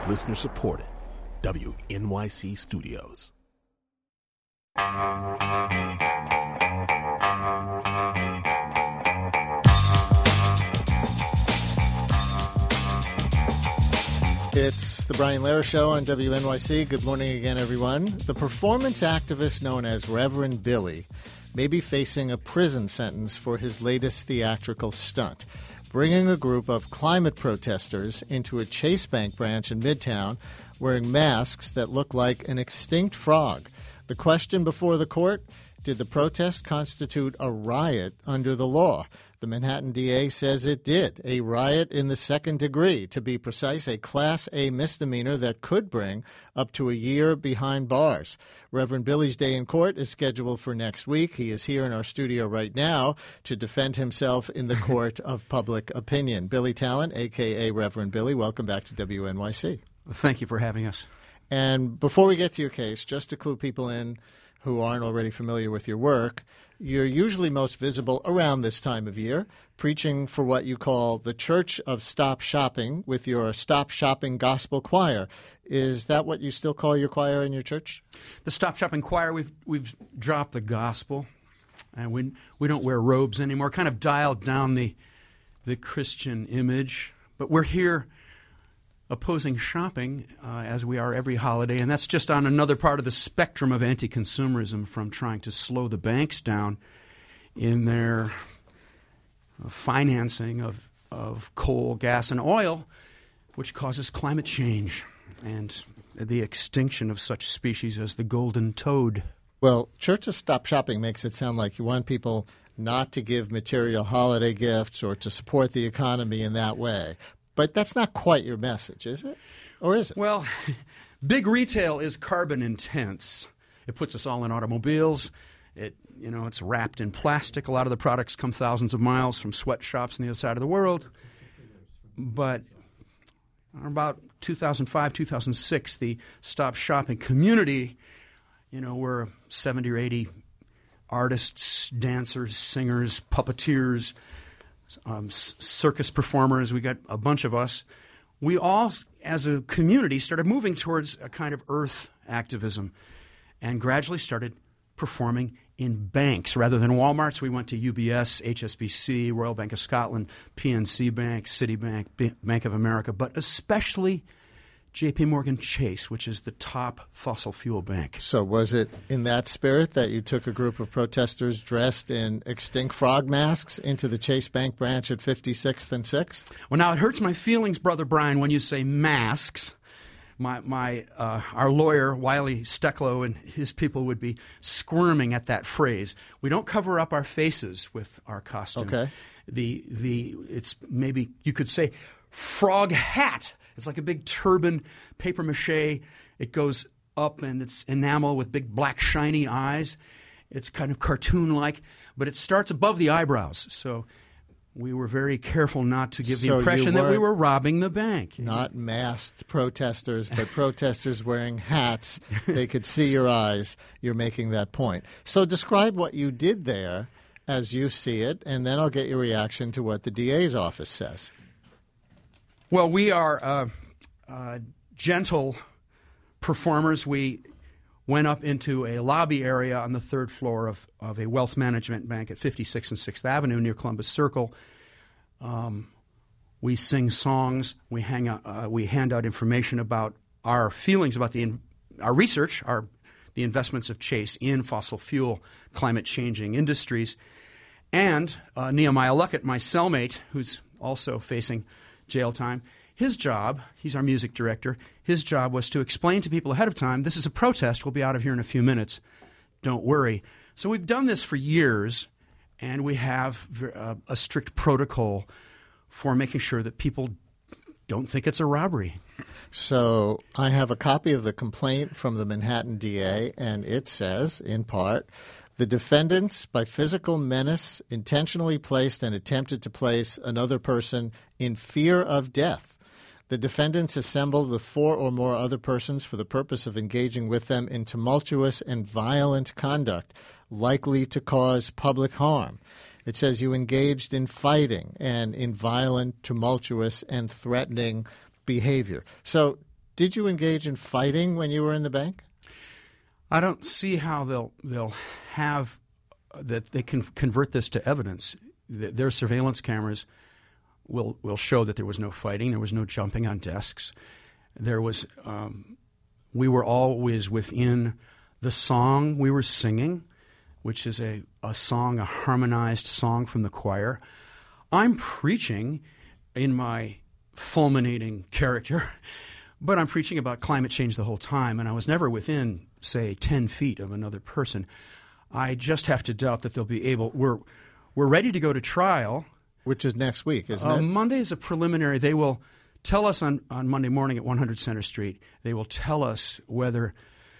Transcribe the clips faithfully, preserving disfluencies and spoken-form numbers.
Listener supported. W N Y C Studios. It's the Brian Lehrer Show on W N Y C. Good morning again, everyone. The performance activist known as Reverend Billy may be facing a prison sentence for his latest theatrical stunt, bringing a group of climate protesters into a Chase Bank branch in Midtown wearing masks that look like an extinct frog. The question before the court: did the protest constitute a riot under the law? The Manhattan D A says it did. A riot in the second degree, to be precise, a Class A misdemeanor that could bring up to a year behind bars. Reverend Billy's day in court is scheduled for next week. He is here in our studio right now to defend himself in the court of public opinion. Billy Talent, a k a. Reverend Billy, welcome back to W N Y C. Thank you for having us. And before we get to your case, just to clue people in who aren't already familiar with your work, you're usually most visible around this time of year, preaching for what you call the Church of Stop Shopping with your Stop Shopping Gospel Choir. Is that what you still call your choir in your church? The Stop Shopping Choir, we've we've dropped the gospel, and we we don't wear robes anymore. Kind of dialed down the the Christian image, but we're here opposing shopping uh, as we are every holiday, and that's just on another part of the spectrum of anti-consumerism, from trying to slow the banks down in their uh, financing of, of coal, gas, and oil, which causes climate change and the extinction of such species as the golden toad. Well, Church of Stop Shopping makes it sound like you want people not to give material holiday gifts or to support the economy in that way. But that's not quite your message, is it? Or is it? Well, big retail is carbon intense. It puts us all in automobiles. It, you know, it's wrapped in plastic. A lot of the products come thousands of miles from sweatshops on the other side of the world. But about two thousand five, two thousand six, the Stop Shopping community, you know, we're seventy or eighty artists, dancers, singers, puppeteers, Um, circus performers. We got a bunch of us. We all, as a community, started moving towards a kind of earth activism and gradually started performing in banks rather than Walmarts. We went to U B S, H S B C, Royal Bank of Scotland, P N C Bank, Citibank, B- Bank of America, but especially J P Morgan Chase, which is the top fossil fuel bank. So was it in that spirit that you took a group of protesters dressed in extinct frog masks into the Chase Bank branch at fifty-sixth and sixth? Well, now it hurts my feelings, Brother Brian, when you say masks. My, my, uh, our lawyer, Wiley Stecklow, and his people would be squirming at that phrase. We don't cover up our faces with our costume. Okay. The, the, it's maybe you could say frog hat. It's like a big turban, paper mache. It goes up, and it's enamel with big black shiny eyes. It's kind of cartoon-like, but it starts above the eyebrows. So we were very careful not to give So the impression that we weren't were robbing the bank. Not masked protesters, but protesters wearing hats. They could see your eyes. You're making that point. So describe what you did there as you see it, and then I'll get your reaction to what the D A's office says. Well, we are uh, uh, gentle performers. We went up into a lobby area on the third floor of, of a wealth management bank at fifty-sixth and sixth Avenue near Columbus Circle. Um, we sing songs. We hang out, uh, we hand out information about our feelings about the in, our research, our the investments of Chase in fossil fuel, climate-changing industries. And uh, Nehemiah Luckett, my cellmate, who's also facing jail time, his job, he's our music director, his job was to explain to people ahead of time, this is a protest, we'll be out of here in a few minutes, don't worry. So we've done this for years, and we have uh, a strict protocol for making sure that people don't think it's a robbery. So I have a copy of the complaint from the Manhattan D A, and it says, in part, the defendants, by physical menace, intentionally placed and attempted to place another person in fear of death. The defendants assembled with four or more other persons for the purpose of engaging with them in tumultuous and violent conduct, likely to cause public harm. It says you engaged in fighting and in violent, tumultuous, and threatening behavior. So Did you engage in fighting when you were in the bank? I don't see how they'll they'll have that they can convert this to evidence. Their surveillance cameras will will show that there was no fighting, there was no jumping on desks. There was um, we were always within the song we were singing, which is a, a song, a harmonized song from the choir. I'm preaching in my fulminating character, but I'm preaching about climate change the whole time, and I was never within, say, ten feet of another person. I just have to doubt that they'll be able. We're we're ready to go to trial, which is next week, isn't uh, it? Monday is a preliminary. They will tell us on, on Monday morning at one hundred Center Street. They will tell us whether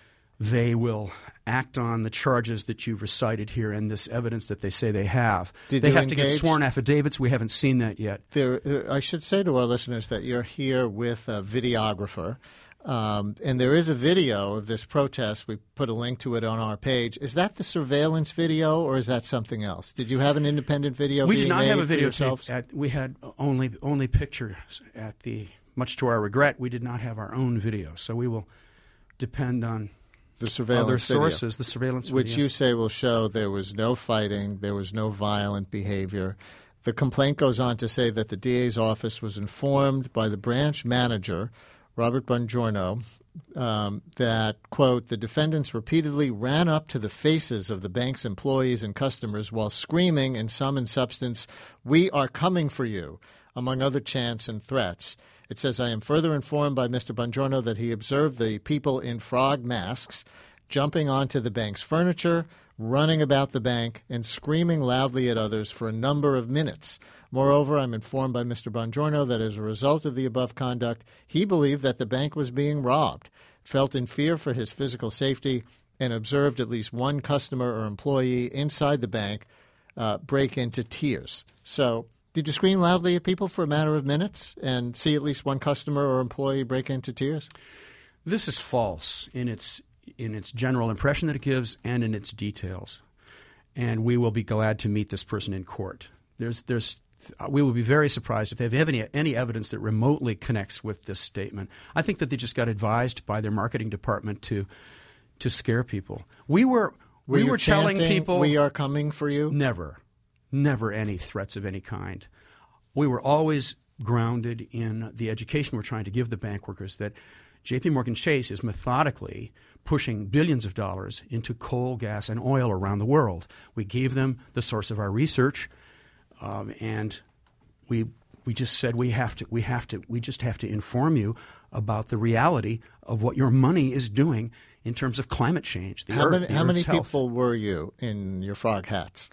they will act on the charges that you've recited here and this evidence that they say they have. Did they you have engage? to get sworn affidavits. We haven't seen that yet. There, uh, I should say to our listeners that you're here with a videographer, um, and there is a video of this protest. We put a link to it on our page. Is that the surveillance video, or is that something else? Did you have an independent video? We being did not made have a for videotape. yourselves? At, we had only only pictures. At the much to our regret, we did not have our own video. So we will depend on the surveillance other video, sources, the surveillance which video. you say will show there was no fighting, there was no violent behavior. The complaint goes on to say that the D A's office was informed by the branch manager, Robert Bongiorno, um, that, quote, the defendants repeatedly ran up to the faces of the bank's employees and customers while screaming in sum and substance, "We are coming for you," among other chants and threats. It says, I am further informed by Mister Bongiorno that he observed the people in frog masks jumping onto the bank's furniture, running about the bank, and screaming loudly at others for a number of minutes. Moreover, I'm informed by Mister Bongiorno that as a result of the above conduct, he believed that the bank was being robbed, felt in fear for his physical safety, and observed at least one customer or employee inside the bank uh, break into tears. So, did you scream loudly at people for a matter of minutes and see at least one customer or employee break into tears? This is false in its in its general impression that it gives and in its details. And we will be glad to meet this person in court. There's there's we will be very surprised if they have any any evidence that remotely connects with this statement. I think that they just got advised by their marketing department to to scare people. We were were we were telling people, "We are coming for you"? Never. Never any threats of any kind. We were always grounded in the education we're trying to give the bank workers that J P. Morgan Chase is methodically pushing billions of dollars into coal, gas, and oil around the world. We gave them the source of our research, um, and we we just said we have to we have to we just have to inform you about the reality of what your money is doing in terms of climate change. The how earth, many, the how many Earth's health. people were you in your frog hats?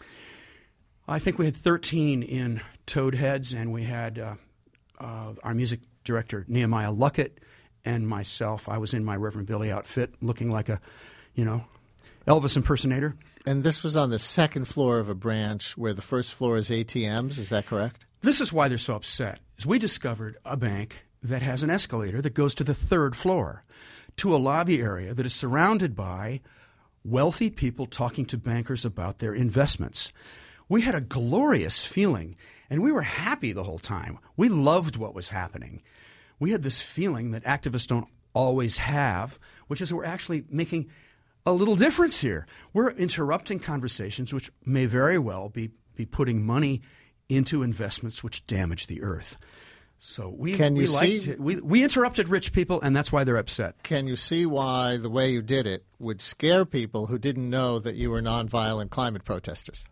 I think we had thirteen in toad heads, and we had uh, uh, our music director, Nehemiah Luckett, and myself. I was in my Reverend Billy outfit looking like a, you know, Elvis impersonator. And this was on the second floor of a branch where the first floor is A T Ms. Is that correct? This is why they're so upset, is we discovered a bank that has an escalator that goes to the third floor, to a lobby area that is surrounded by wealthy people talking to bankers about their investments. We had a glorious feeling, and we were happy the whole time. We loved what was happening. We had this feeling that activists don't always have, which is we're actually making a little difference here. We're interrupting conversations which may very well be, be putting money into investments which damage the earth. So we Can you we liked see- it. We, we interrupted rich people, and that's why they're upset. Can you see why the way you did it would scare people who didn't know that you were nonviolent climate protesters?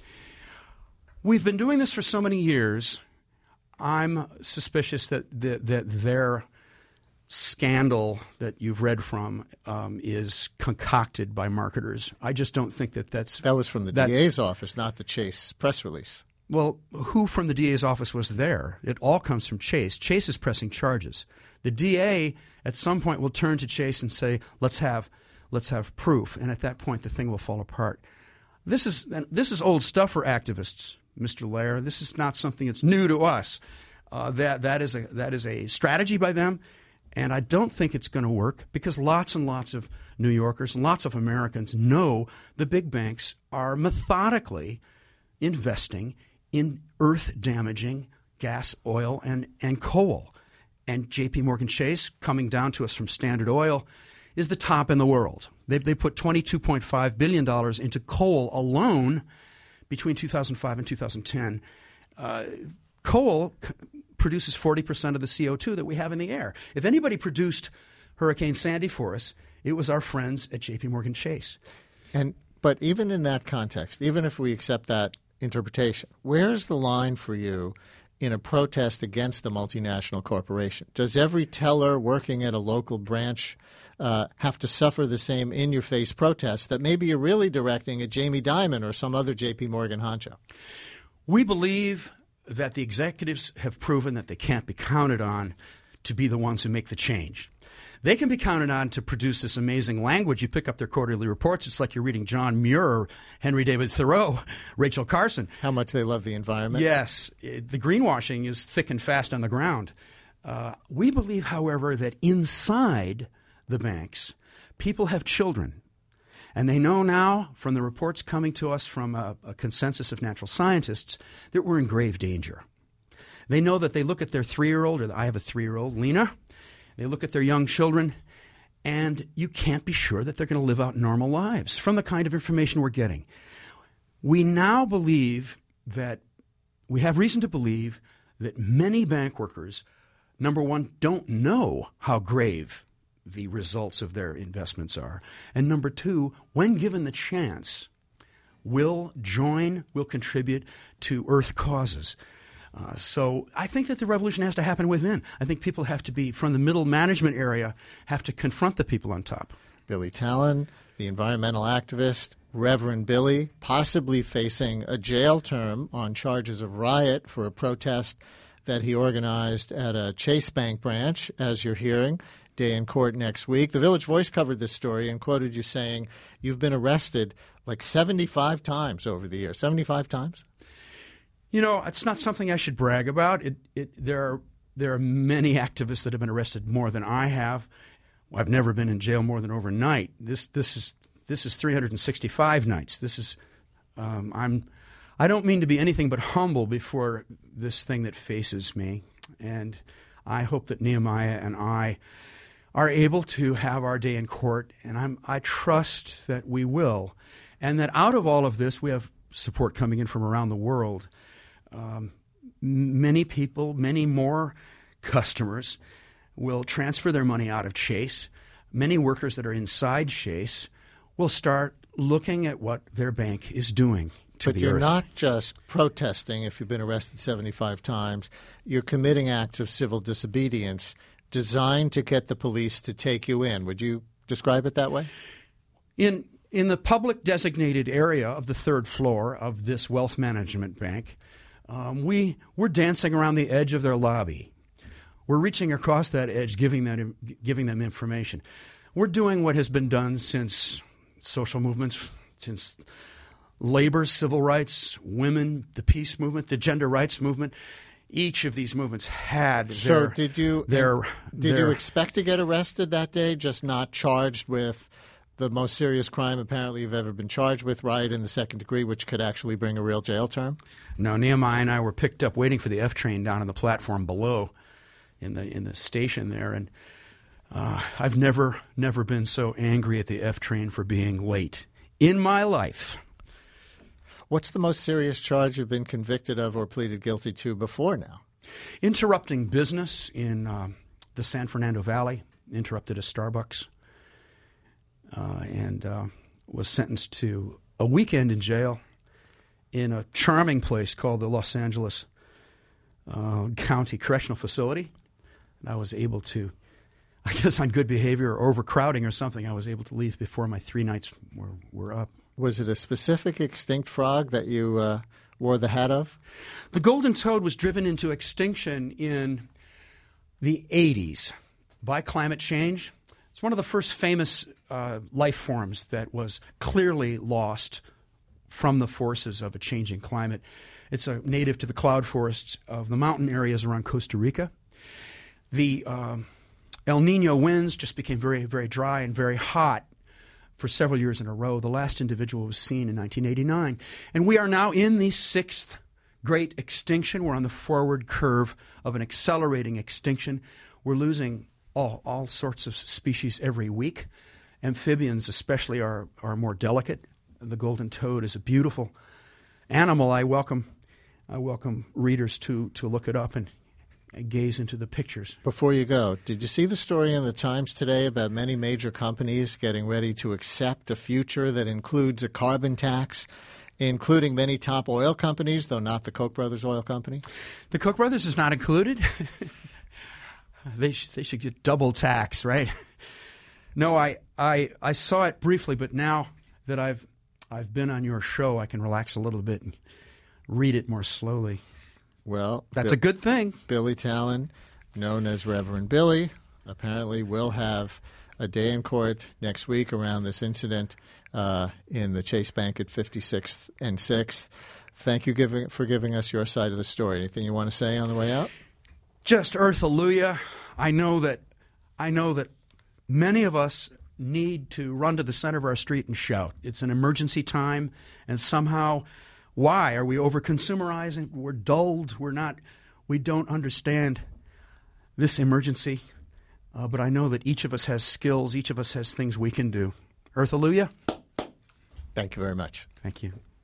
We've been doing this for so many years. I'm suspicious that the, that their scandal that you've read from um, is concocted by marketers. I just don't think that that's That was from the that's, D A's office, not the Chase press release. Well, who from the D A's office was there? It all comes from Chase. Chase is pressing charges. The D A at some point will turn to Chase and say, "Let's have, let's have proof." And at that point, the thing will fall apart. This is this is old stuff for activists, Mister Lair. This is not something that's new to us. Uh, that that is a that is a strategy by them, and I don't think it's going to work because lots and lots of New Yorkers and lots of Americans know the big banks are methodically investing in earth-damaging gas, oil, and, and coal. And J P Morgan Chase, coming down to us from Standard Oil, is the top in the world. They, they put twenty-two point five billion dollars into coal alone between two thousand five and two thousand ten. Uh, coal c- produces forty percent of the C O two that we have in the air. If anybody produced Hurricane Sandy for us, it was our friends at J P Morgan Chase. And but even in that context, even if we accept that interpretation, where's the line for you in a protest against a multinational corporation? Does every teller working at a local branch uh, have to suffer the same in-your-face protest that maybe you're really directing at Jamie Dimon or some other J P Morgan honcho? We believe that the executives have proven that they can't be counted on to be the ones who make the change. They can be counted on to produce this amazing language. You pick up their quarterly reports, it's like you're reading John Muir, Henry David Thoreau, Rachel Carson. How much they love the environment. Yes. It, the greenwashing is thick and fast on the ground. Uh, we believe, however, that inside the banks, people have children. And they know now, from the reports coming to us from a, a consensus of natural scientists, that we're in grave danger. They know that they look at their three-year-old, or I have a three-year-old, Lena. They look at their young children, and you can't be sure that they're going to live out normal lives from the kind of information we're getting. We now believe that we have reason to believe that many bank workers, number one, don't know how grave the results of their investments are, and number two, when given the chance, will join, will contribute to Earth causes. Uh, so I think that the revolution has to happen within. I think people have to be, from the middle management area, have to confront the people on top. Billy Talon, the environmental activist, Reverend Billy, possibly facing a jail term on charges of riot for a protest that he organized at a Chase Bank branch, as you're hearing, day in court next week. The Village Voice covered this story and quoted you saying you've been arrested like seventy-five times over the years. seventy-five times? You know, it's not something I should brag about. It, it, there are there are many activists that have been arrested more than I have. I've never been in jail more than overnight. This this is this is three hundred sixty-five nights. This is um, I'm I don't mean to be anything but humble before this thing that faces me, and I hope that Nehemiah and I are able to have our day in court, and I'm I trust that we will, and that out of all of this we have support coming in from around the world. Um, many people, many more customers will transfer their money out of Chase. Many workers that are inside Chase will start looking at what their bank is doing to but the you're earth. not just protesting if you've been arrested seventy-five times. You're committing acts of civil disobedience designed to get the police to take you in. Would you describe it that way? In in the public designated area of the third floor of this wealth management bank, um, we, we're dancing around the edge of their lobby. We're reaching across that edge, giving, that, giving them information. We're doing what has been done since social movements, since labor, civil rights, women, the peace movement, the gender rights movement. Each of these movements had so their... did you their, did their, you expect to get arrested that day, just not charged with the most serious crime apparently you've ever been charged with, riot in the second degree, which could actually bring a real jail term? No, Nehemiah and I were picked up waiting for the F train down on the platform below in the in the station there, and uh, I've never, never been so angry at the F train for being late in my life. What's the most serious charge you've been convicted of or pleaded guilty to before now? Interrupting business in um, the San Fernando Valley, interrupted a Starbucks, uh, and uh, was sentenced to a weekend in jail in a charming place called the Los Angeles uh, County Correctional Facility. And I was able to, I guess on good behavior or overcrowding or something, I was able to leave before my three nights were, were up. Was it a specific extinct frog that you uh, wore the hat of? The golden toad was driven into extinction in the eighties by climate change. It's one of the first famous uh, life forms that was clearly lost from the forces of a changing climate. It's a native to the cloud forests of the mountain areas around Costa Rica. The um, El Nino winds just became very, very dry and very hot for several years in a row. The last individual was seen in nineteen eighty-nine. And we are now in the sixth great extinction. We're on the forward curve of an accelerating extinction. We're losing all, all sorts of species every week. Amphibians especially are, are more delicate. The golden toad is a beautiful animal. I welcome I welcome readers to, to look it up and, and gaze into the pictures. Before you go, did you see the story in the Times today about many major companies getting ready to accept a future that includes a carbon tax, including many top oil companies, though not the Koch brothers oil company? The Koch brothers is not included. they, sh- they should get double tax, right? No, I, I I saw it briefly, but now that I've I've been on your show, I can relax a little bit and read it more slowly. Well, that's Bi- a good thing. Billy Talon, known as Reverend Billy, apparently will have a day in court next week around this incident uh, in the Chase Bank at fifty-sixth and sixth. Thank you giving, for giving us your side of the story. Anything you want to say on the way out? Just Earth-alleluia. I know that I know that many of us need to run to the center of our street and shout. It's an emergency time, and somehow, why are we over-consumerizing? We're dulled. We're not. We don't understand this emergency. Uh, but I know that each of us has skills. Each of us has things we can do. Earth-alleluia. Thank you very much. Thank you.